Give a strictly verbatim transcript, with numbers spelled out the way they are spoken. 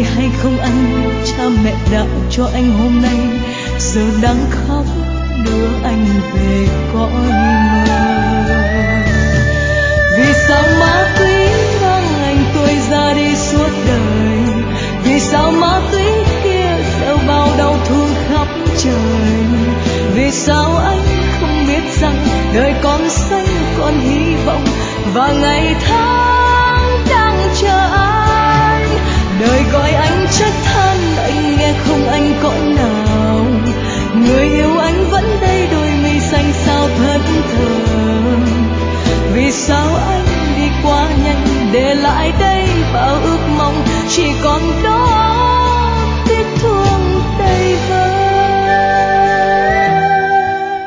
hay không anh, cha mẹ đã cho anh hôm nay, giờ đang khóc đưa anh về cõi mơ. Vì sao ma túy mang anh tôi ra đi suốt đời, vì sao ma túy kia gieo bao đau thương khắp trời, vì sao anh không biết rằng đời còn xanh còn hy vọng và ngày tháng đang chờ anh. Đời gọi anh trách than, anh nghe không anh cõi nào, người yêu anh vẫn đây, đôi mi xanh sao thẫn thờ. Vì sao anh đi quá nhanh để lại đây bao ước mong chỉ còn đó